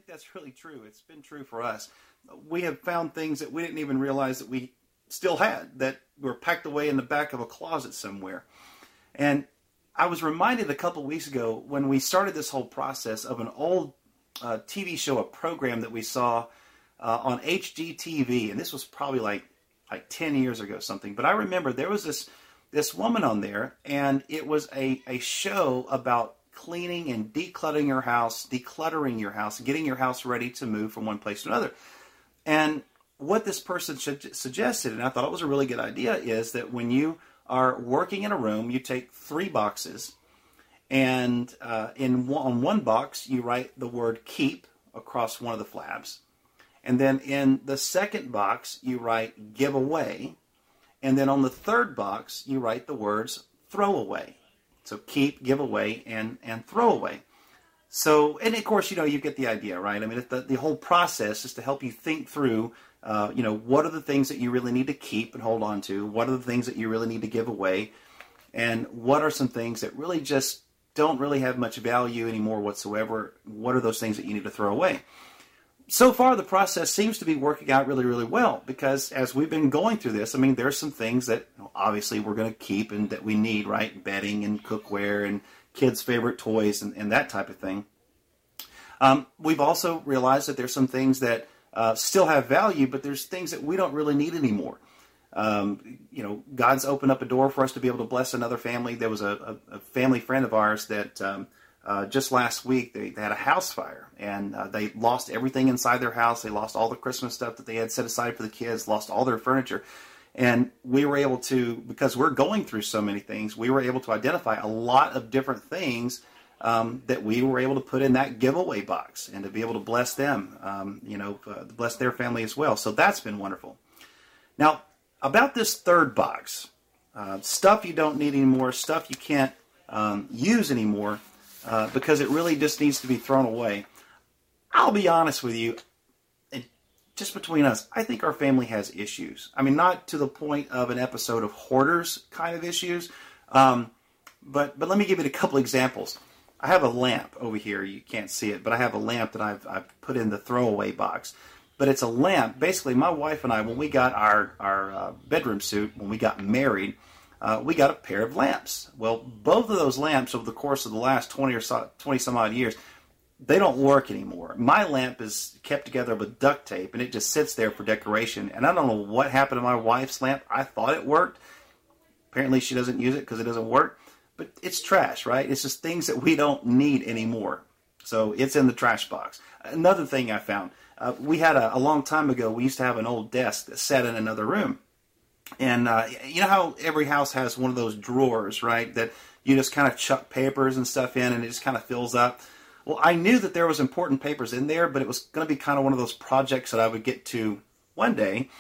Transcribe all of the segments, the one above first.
that's really true. It's been true for us. We have found things that we didn't even realize that we still had, that were packed away in the back of a closet somewhere. And I was reminded a couple weeks ago when we started this whole process of an old TV show, a program that we saw on HGTV, and this was probably like 10 years ago something. But I remember there was this woman on there, and it was a show about cleaning and decluttering your house, getting your house ready to move from one place to another. And what this person suggested, and I thought it was a really good idea, is that when you are working in a room, you take 3 boxes, and on one box you write the word keep across one of the flaps, and then in the second box you write give away, and then on the third box you write the words throw away. So keep, give away, and throw away. So, and of course, you get the idea, right? I mean, the whole process is to help you think through, what are the things that you really need to keep and hold on to? What are the things that you really need to give away? And what are some things that really just don't really have much value anymore whatsoever? What are those things that you need to throw away? So far, the process seems to be working out really, really well, because as we've been going through this, I mean, there's some things that obviously we're going to keep and that we need, right? Bedding and cookware and kids' favorite toys and that type of thing. We've also realized that there's some things that still have value, but there's things that we don't really need anymore. God's opened up a door for us to be able to bless another family. There was a family friend of ours that just last week they had a house fire, and they lost everything inside their house. They lost all the Christmas stuff that they had set aside for the kids, lost all their furniture. And we were able to, because we're going through so many things, we were able to identify a lot of different things that we were able to put in that giveaway box and to be able to bless them, bless their family as well. So that's been wonderful. Now, about this third box, stuff you don't need anymore, stuff you can't use anymore, because it really just needs to be thrown away. I'll be honest with you, and just between us, I think our family has issues. I mean, not to the point of an episode of Hoarders kind of issues, but let me give you a couple examples. I have a lamp over here. You can't see it, but I have a lamp that I've put in the throwaway box. But it's a lamp. Basically, my wife and I, when we got our bedroom suite, when we got married, we got a pair of lamps. Well, both of those lamps over the course of the last 20 some odd years, they don't work anymore. My lamp is kept together with duct tape, and it just sits there for decoration. And I don't know what happened to my wife's lamp. I thought it worked. Apparently she doesn't use it because it doesn't work. But it's trash, right? It's just things that we don't need anymore. So it's in the trash box. Another thing I found, we had a long time ago, we used to have an old desk that sat in another room. And you know how every house has one of those drawers, right, that you just kind of chuck papers and stuff in and it just kind of fills up? Well, I knew that there was important papers in there, but it was going to be kind of one of those projects that I would get to one day.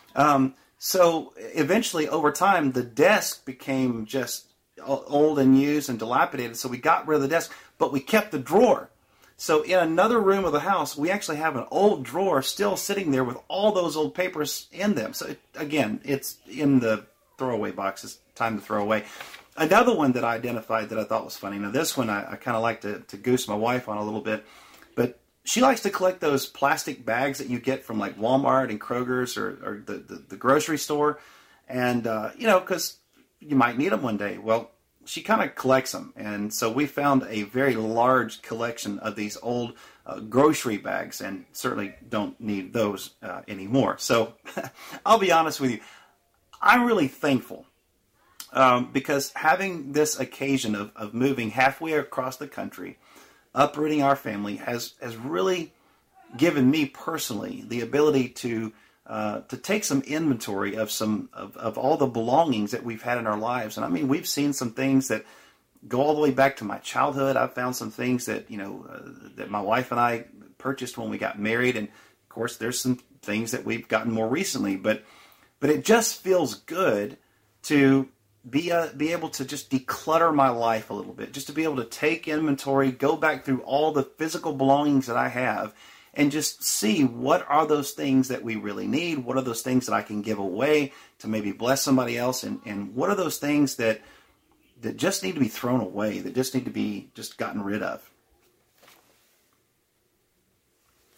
So eventually, over time, the desk became just old and used and dilapidated, so we got rid of the desk, but we kept the drawer. So in another room of the house, we actually have an old drawer still sitting there with all those old papers in them. So again, it's in the throwaway box. It's time to throw away. Another one that I identified that I thought was funny. Now this one I kind of like to goose my wife on a little bit, but she likes to collect those plastic bags that you get from like Walmart and Kroger's or the grocery store, and because you might need them one day. Well, she kind of collects them, and so we found a very large collection of these old grocery bags, and certainly don't need those anymore. So I'll be honest with you, I'm really thankful because having this occasion of moving halfway across the country, uprooting our family, has really given me personally the ability to take some inventory of all the belongings that we've had in our lives. And I mean, we've seen some things that go all the way back to my childhood. I've found some things that, that my wife and I purchased when we got married. And of course, there's some things that we've gotten more recently, but it just feels good to be able to just declutter my life a little bit, just to be able to take inventory, go back through all the physical belongings that I have, and just see what are those things that we really need, what are those things that I can give away to maybe bless somebody else, and what are those things that just need to be thrown away, that just need to be just gotten rid of.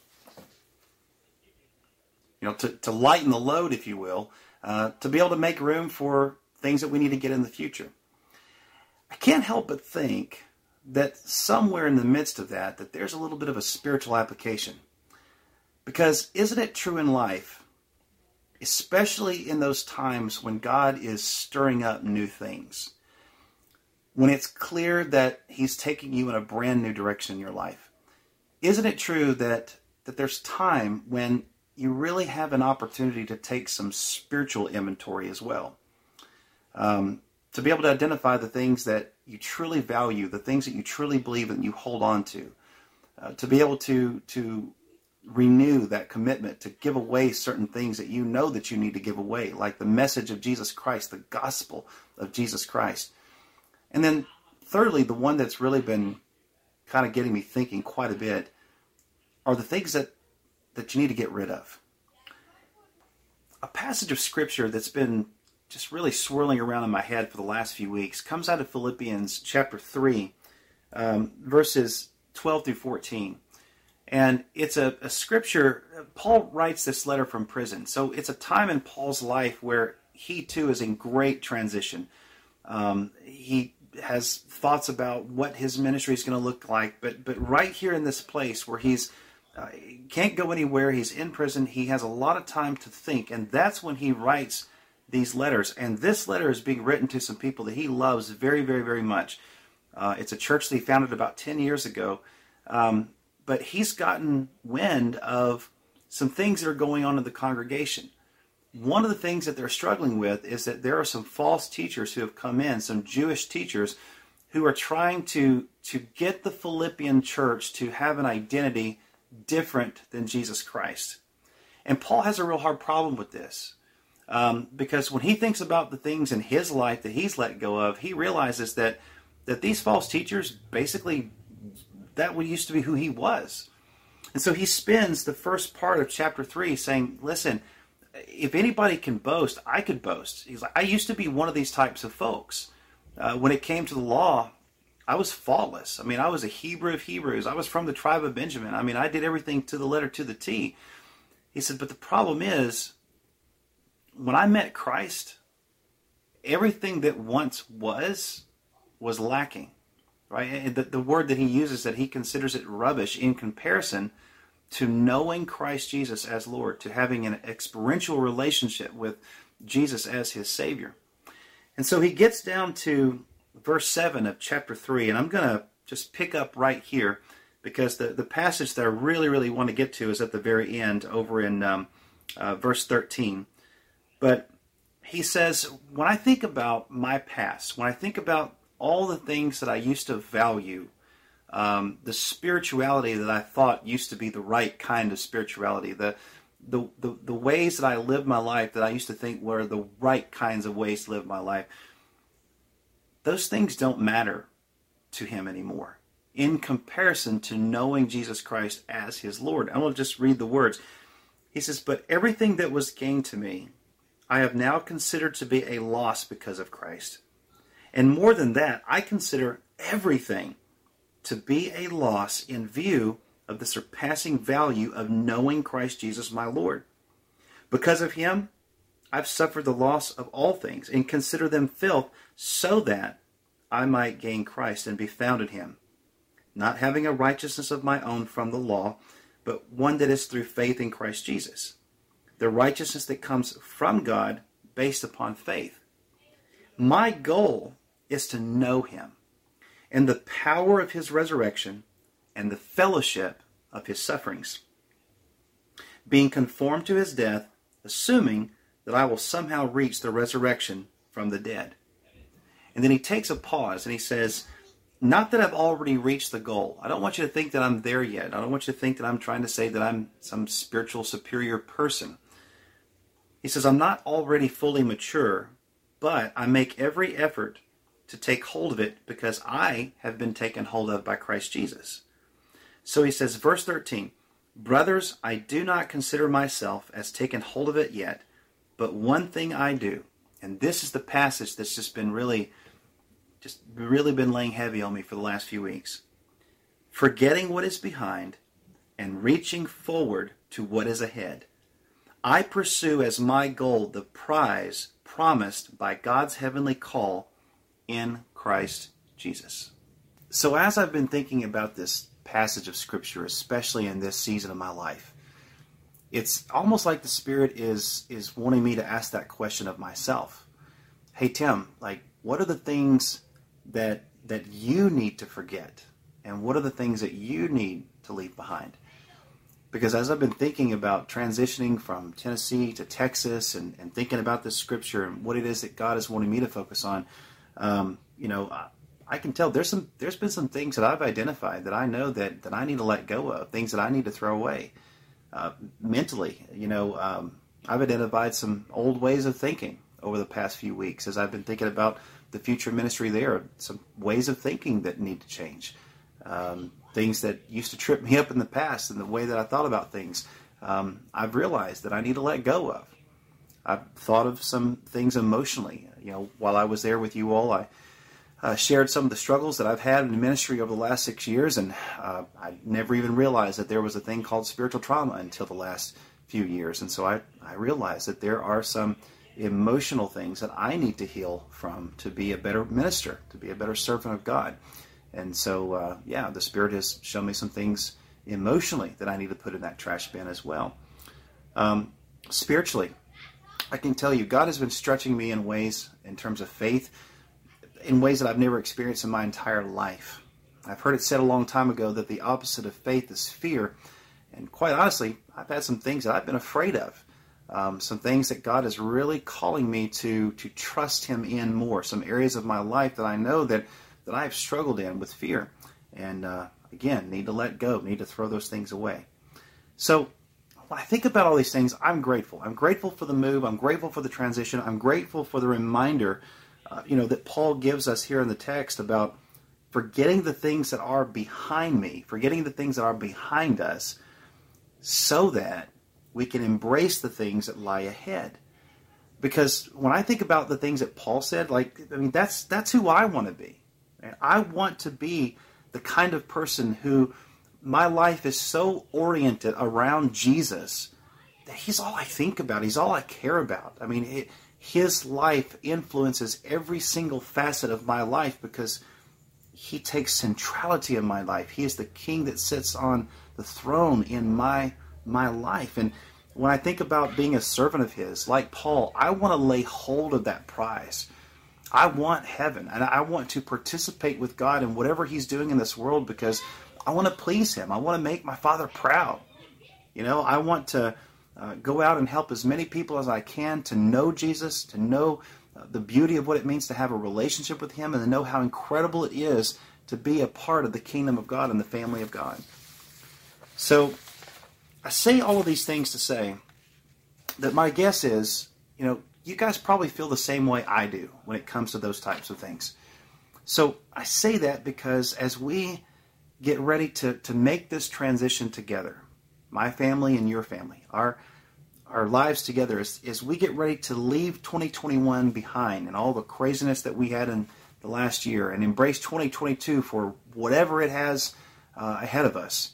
to lighten the load, if you will, to be able to make room for things that we need to get in the future. I can't help but think that somewhere in the midst of that there's a little bit of a spiritual application. Because isn't it true in life, especially in those times when God is stirring up new things, when it's clear that He's taking you in a brand new direction in your life, isn't it true that there's time when you really have an opportunity to take some spiritual inventory as well? To be able to identify the things that you truly value, the things that you truly believe and you hold on to be able to renew that commitment to give away certain things that you know that you need to give away, like the message of Jesus Christ, the gospel of Jesus Christ. And then thirdly, the one that's really been kind of getting me thinking quite a bit are the things that you need to get rid of. A passage of scripture that's been just really swirling around in my head for the last few weeks comes out of Philippians chapter 3, verses 12 through 14. And it's a scripture. Paul writes this letter from prison. So it's a time in Paul's life where he too is in great transition. He has thoughts about what his ministry is going to look like. But right here in this place where he's can't go anywhere, he's in prison, he has a lot of time to think. And that's when he writes these letters. And this letter is being written to some people that he loves very, very, very much. It's a church that he founded about 10 years ago. But he's gotten wind of some things that are going on in the congregation. One of the things that they're struggling with is that there are some false teachers who have come in, some Jewish teachers, who are trying to get the Philippian church to have an identity different than Jesus Christ. And Paul has a real hard problem with this. Because when he thinks about the things in his life that he's let go of, he realizes that these false teachers basically, that used to be who he was. And so he spends the first part of chapter 3 saying, listen, if anybody can boast, I could boast. He's like, I used to be one of these types of folks. When it came to the law, I was faultless. I mean, I was a Hebrew of Hebrews. I was from the tribe of Benjamin. I mean, I did everything to the letter, to the T. He said, but the problem is, when I met Christ, everything that once was lacking. Right? And the word that he uses, that he considers it rubbish in comparison to knowing Christ Jesus as Lord, to having an experiential relationship with Jesus as his Savior. And so he gets down to verse 7 of chapter 3, and I'm going to just pick up right here because the passage that I really, really want to get to is at the very end over in verse 13. But he says, when I think about my past, when I think about all the things that I used to value, the spirituality that I thought used to be the right kind of spirituality, the ways that I lived my life that I used to think were the right kinds of ways to live my life, those things don't matter to him anymore in comparison to knowing Jesus Christ as his Lord. I want to just read the words. He says, but everything that was gained to me, I have now considered to be a loss because of Christ. And more than that, I consider everything to be a loss in view of the surpassing value of knowing Christ Jesus my Lord. Because of him, I've suffered the loss of all things and consider them filth so that I might gain Christ and be found in him, not having a righteousness of my own from the law, but one that is through faith in Christ Jesus, the righteousness that comes from God based upon faith. My goal is to know him and the power of his resurrection and the fellowship of his sufferings, being conformed to his death, assuming that I will somehow reach the resurrection from the dead. And then he takes a pause and he says, not that I've already reached the goal. I don't want you to think that I'm there yet. I don't want you to think that I'm trying to say that I'm some spiritual superior person. He says, I'm not already fully mature, but I make every effort to take hold of it because I have been taken hold of by Christ Jesus. So he says, verse 13, brothers, I do not consider myself as taken hold of it yet, but one thing I do, and this is the passage that's just really been laying heavy on me for the last few weeks. Forgetting what is behind and reaching forward to what is ahead, I pursue as my goal the prize promised by God's heavenly call in Christ Jesus. So as I've been thinking about this passage of Scripture, especially in this season of my life, it's almost like the Spirit is wanting me to ask that question of myself. Hey, Tim, like, what are the things that you need to forget? And what are the things that you need to leave behind? Because as I've been thinking about transitioning from Tennessee to Texas and thinking about this Scripture and what it is that God is wanting me to focus on, I can tell there's been some things that I've identified that I know that I need to let go of, things that I need to throw away. Mentally, I've identified some old ways of thinking over the past few weeks as I've been thinking about the future ministry there, some ways of thinking that need to change. Things that used to trip me up in the past and the way that I thought about things, I've realized that I need to let go of. I've thought of some things emotionally. While I was there with you all, I shared some of the struggles that I've had in the ministry over the last 6 years, and I never even realized that there was a thing called spiritual trauma until the last few years. And so I realized that there are some emotional things that I need to heal from to be a better minister, to be a better servant of God. And so, the Spirit has shown me some things emotionally that I need to put in that trash bin as well. Spiritually, I can tell you, God has been stretching me in ways, in terms of faith, in ways that I've never experienced in my entire life. I've heard it said a long time ago that the opposite of faith is fear. And quite honestly, I've had some things that I've been afraid of. Some things that God is really calling me to trust Him in more. Some areas of my life that I know that I have struggled in with fear. And again, need to let go, need to throw those things away. So when I think about all these things, I'm grateful. I'm grateful for the move. I'm grateful for the transition. I'm grateful for the reminder that Paul gives us here in the text about forgetting the things that are behind me, forgetting the things that are behind us, so that we can embrace the things that lie ahead. Because when I think about the things that Paul said, that's who I want to be. And I want to be the kind of person who my life is so oriented around Jesus that He's all I think about. He's all I care about. His life influences every single facet of my life because He takes centrality in my life. He is the King that sits on the throne in my life. And when I think about being a servant of His, like Paul, I want to lay hold of that prize. I want heaven, and I want to participate with God in whatever He's doing in this world because I want to please Him. I want to make my Father proud. I want to go out and help as many people as I can to know Jesus, to know the beauty of what it means to have a relationship with Him, and to know how incredible it is to be a part of the kingdom of God and the family of God. So I say all of these things to say that my guess is, you guys probably feel the same way I do when it comes to those types of things. So I say that because as we get ready to make this transition together, my family and your family, our lives together, as we get ready to leave 2021 behind and all the craziness that we had in the last year and embrace 2022 for whatever it has ahead of us,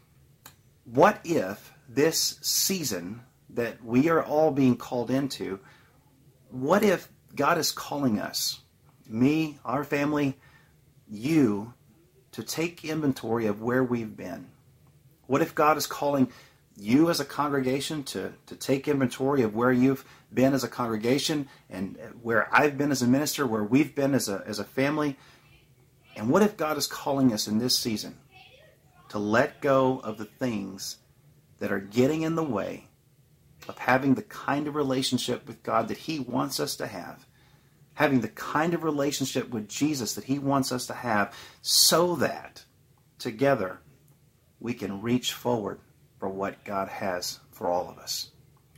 what if this season that we are all being called into, what if God is calling us, me, our family, you, to take inventory of where we've been? What if God is calling you as a congregation to take inventory of where you've been as a congregation and where I've been as a minister, where we've been as a family? And what if God is calling us in this season to let go of the things that are getting in the way of having the kind of relationship with God that He wants us to have, having the kind of relationship with Jesus that He wants us to have, so that together we can reach forward for what God has for all of us.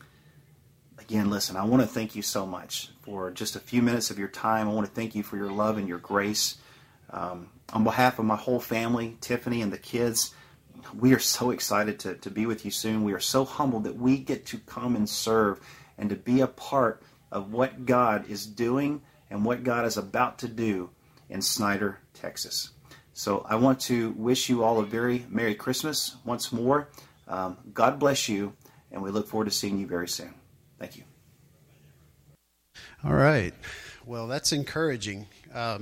Again, listen, I want to thank you so much for just a few minutes of your time. I want to thank you for your love and your grace. On behalf of my whole family, Tiffany and the kids, we are so excited to be with you soon. We are so humbled that we get to come and serve and to be a part of what God is doing and what God is about to do in Snyder, Texas. So I want to wish you all a very Merry Christmas once more. God bless you, and we look forward to seeing you very soon. Thank you. All right. Well, that's encouraging. I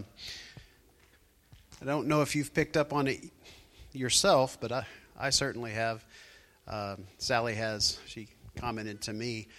don't know if you've picked up on it yourself, but I certainly have. Sally has. She commented to me.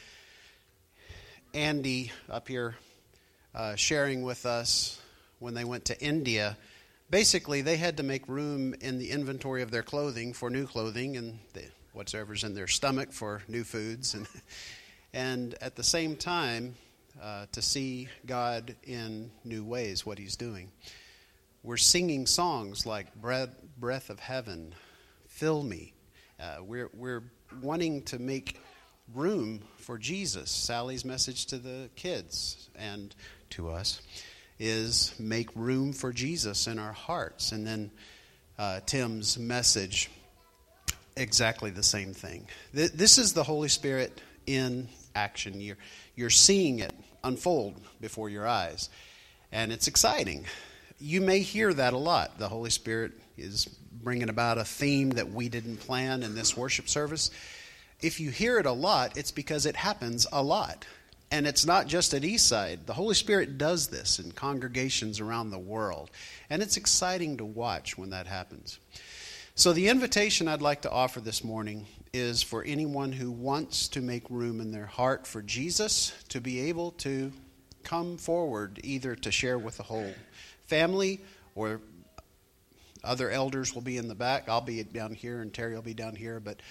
Andy up here sharing with us when they went to India. Basically, they had to make room in the inventory of their clothing for new clothing and whatever's in their stomach for new foods. And at the same time, to see God in new ways, what he's doing. We're singing songs like Breath of Heaven, Fill Me. We're wanting to make room for Jesus. Sally's message to the kids and to us is make room for Jesus in our hearts. And then Tim's message, exactly the same thing. This is the Holy Spirit in action. You're seeing it unfold before your eyes, and it's exciting. You may hear that a lot. The Holy Spirit is bringing about a theme that we didn't plan in this worship service. If you hear it a lot, it's because it happens a lot. And it's not just at Eastside. The Holy Spirit does this in congregations around the world. And it's exciting to watch when that happens. So the invitation I'd like to offer this morning is for anyone who wants to make room in their heart for Jesus to be able to come forward, either to share with the whole family, or other elders will be in the back. I'll be down here and Terry will be down here. But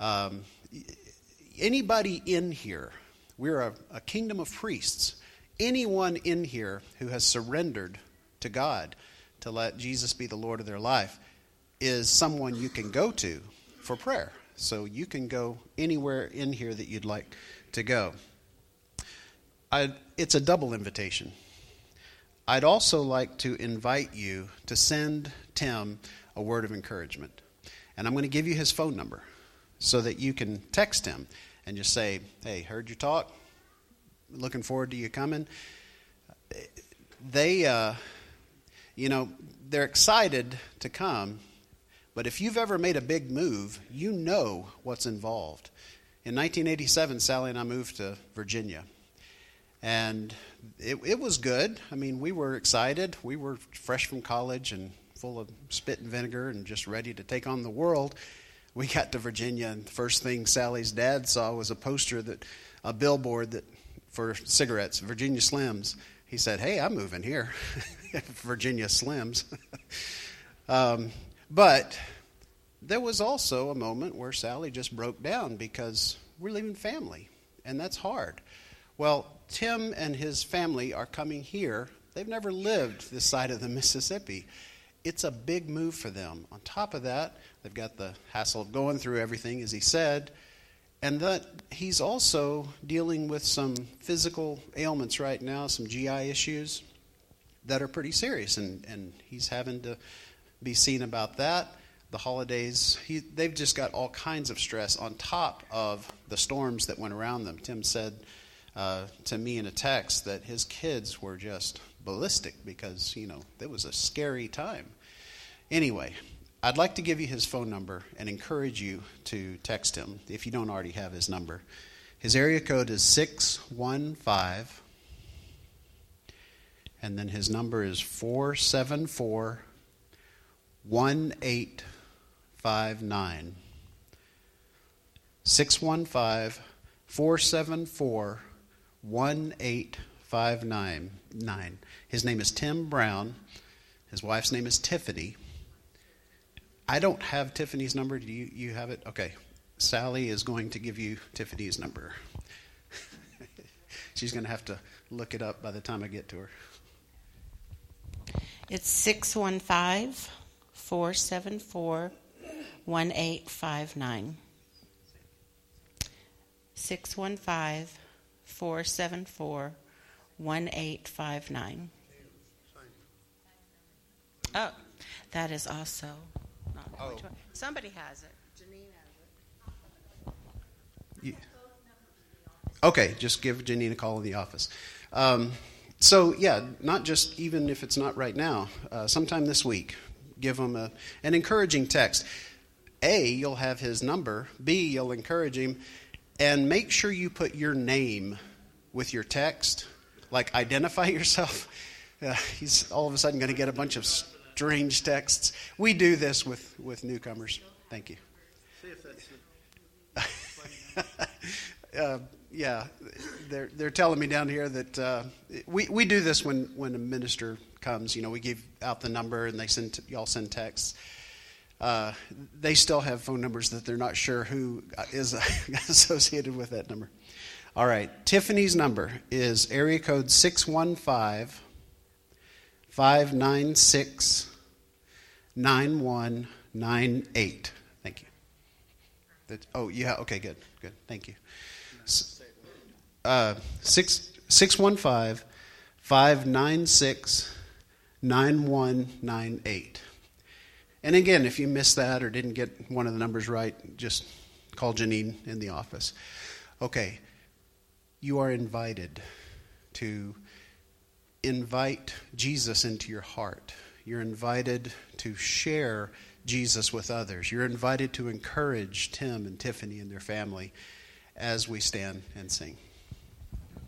anybody in here, we're a kingdom of priests. Anyone in here who has surrendered to God to let Jesus be the Lord of their life is someone you can go to for prayer. So you can go anywhere in here that you'd like to go. It's a double invitation. I'd also like to invite you to send Tim a word of encouragement. And I'm going to give you his phone number so that you can text him and just say, hey, heard you talk. Looking forward to you coming. They're excited to come. But if you've ever made a big move, you know what's involved. In 1987, Sally and I moved to Virginia. And it was good. I mean, we were excited. We were fresh from college and full of spit and vinegar and just ready to take on the world. We got to Virginia, and the first thing Sally's dad saw was a billboard for cigarettes, Virginia Slims. He said, hey, I'm moving here. Virginia Slims. But there was also a moment where Sally just broke down because we're leaving family, and that's hard. Well, Tim and his family are coming here. They've never lived this side of the Mississippi. It's a big move for them. On top of that, they've got the hassle of going through everything, as he said, and that he's also dealing with some physical ailments right now, some GI issues that are pretty serious, and he's having to be seen about that. The holidays, they've just got all kinds of stress on top of the storms that went around them. Tim said to me in a text that his kids were just ballistic because, it was a scary time. Anyway, I'd like to give you his phone number and encourage you to text him if you don't already have his number. His area code is 615, and then his number is 474-1859. 615-474-1859. His name is Tim Brown. His wife's name is Tiffany. I don't have Tiffany's number. Do you have it? Okay. Sally is going to give you Tiffany's number. She's going to have to look it up by the time I get to her. It's 615-474-1859. 615-474-1859. Oh, that is also not which one. Somebody has it. Janine has it. Okay, just give Janine a call in the office. Not just even if it's not right now, sometime this week, give him an encouraging text. A, you'll have his number. B, you'll encourage him. And make sure you put your name with your text. Like, identify yourself. He's all of a sudden going to get a bunch of strange texts. We do this with newcomers. Thank you. See if that's yeah, they're telling me down here that we do this when a minister comes. We give out the number and y'all send texts. They still have phone numbers that they're not sure who is associated with that number. All right, Tiffany's number is area code 615-596-9198. Thank you. Yeah, okay, good. Thank you. 615-596-9198. And again, if you missed that or didn't get one of the numbers right, just call Janine in the office. Okay, you are invited to invite Jesus into your heart. You're invited to share Jesus with others. You're invited to encourage Tim and Tiffany and their family as we stand and sing.